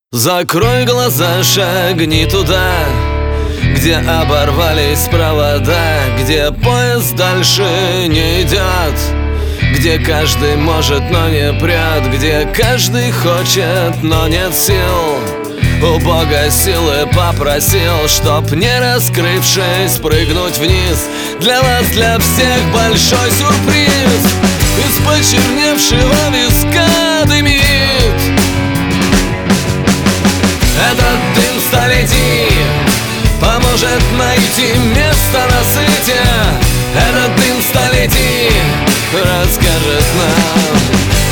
Закрой глаза, шагни туда, где оборвались провода, где поезд дальше не идет, где каждый может, но не прет, где каждый хочет, но нет сил. У Бога силы попросил, чтоб, не раскрывшись, прыгнуть вниз. Для вас, для всех большой сюрприз. Из почерневшего виска дымит. Этот дым столетий поможет найти место на свете. Этот дым столетий расскажет нам.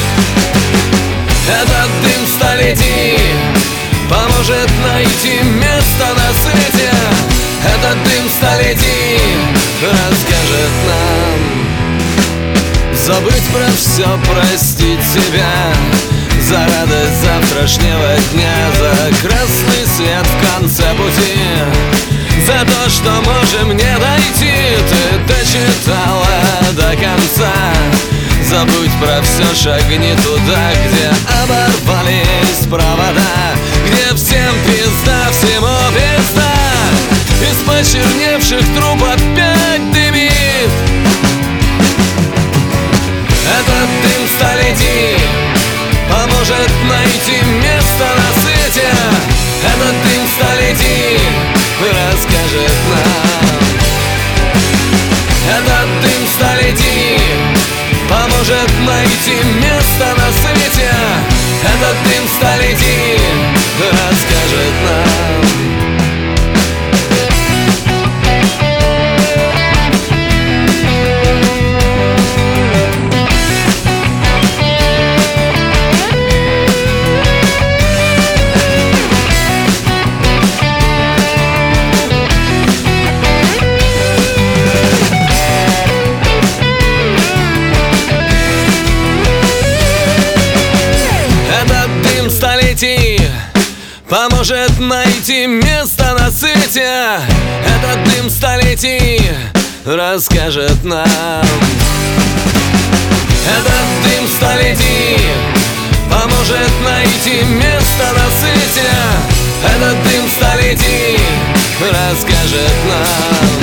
Этот дым столетий поможет найти место на свете. Этот дым столетий расскажет нам. Забыть про все, простить себя за радость завтрашнего дня, за красный свет в конце пути, за то, что можем не дойти. Ты дочитала до конца. Забудь про все, шагни туда, где оборвались провода, где всем пизда, всему пизда. Из почерневших труб опять дымит. Этот дым столетий поможет найти место на свете. Этот дым столетий расскажет нам. Этот дым столетий поможет найти место на свете. Этот дым столетий расскажет нам. Поможет найти место на свете. Этот дым столетий расскажет нам. Этот дым столетий поможет найти место на свете. Этот дым столетий расскажет нам.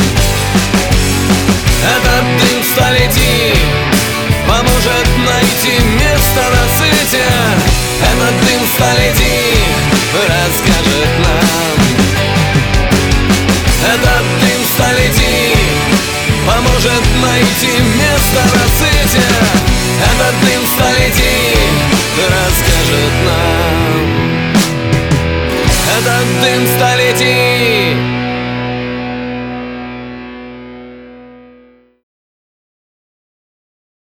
Этот дым столетий поможет найти место на свете. Этот дым столетий расскажет нам. Этот дым столетий поможет найти место на свете. Этот дым столетий расскажет нам. Этот дым столетий